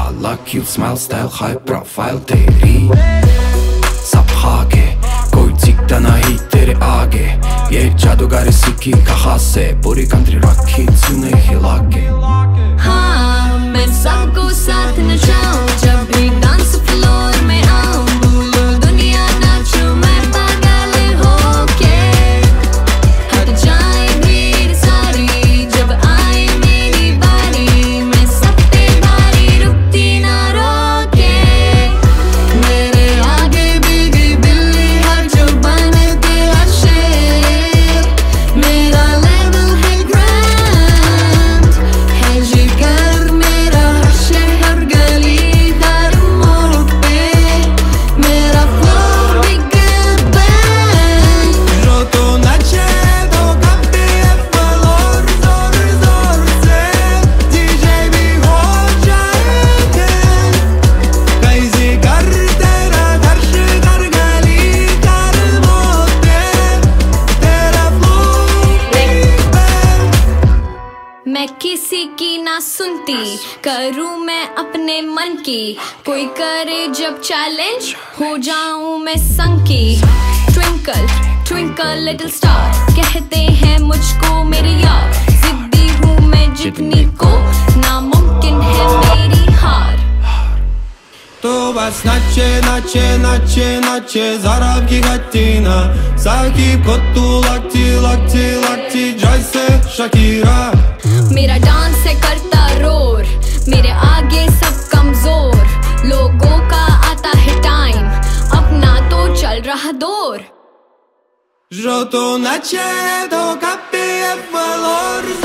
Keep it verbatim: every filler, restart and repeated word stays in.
काला cute smile style high profile तेरी सब खाके कोई दिखता नहीं तेरे आगे। ये जादूगर सीखी कहाँ से पूरी कंट्री रखी तूने हिला के। हाँ मैं सबको साथ नचाऊं जब भी डांस फ्लोर में आऊं। भूलो दुनिया नाचूं मैं पागल होके। हट जाए भीड़ सारी जब आए मेरी बारी। मैं सब पे भारी रुकती ना रोके। मेरे आगे भीगी बिल्ली हर जो बनते हर शेर। मेरा लेवल है ग्रैंड है जिगर मेरा हर शहर गली हर मोड़ पे। मेरा फ्लो बिग बैंग। जो तो नचे तो कभी फ्लोर जोर जोर से डीजे भी हो जाएंगे। कैसी कर तेरा दर्श कर गली कर मोड़ पे। तेरा फ्लो बिग बैंग। मैं किसी की ना सुनती करूं मैं अपने मन की। कोई करे जब चैलेंज हो जाऊं मैं संकी। ट्विंकल ट्विंकल लिटिल स्टार कहते हैं मुझको मेरे यार। जिद्दी हूं मैं जितनी को नामुमकिन है मेरी हार। तो बस नचे नचे नचे नचे जरा की गत्तीना। साकिब को तू लगती लगती लगती जैसे शकीरा। मेरा डांस है करता रोर मेरे आगे सब कमजोर। लोगों का आता है टाइम अपना तो चल रहा दौर। जो तो नचे तो कभी फ्लोर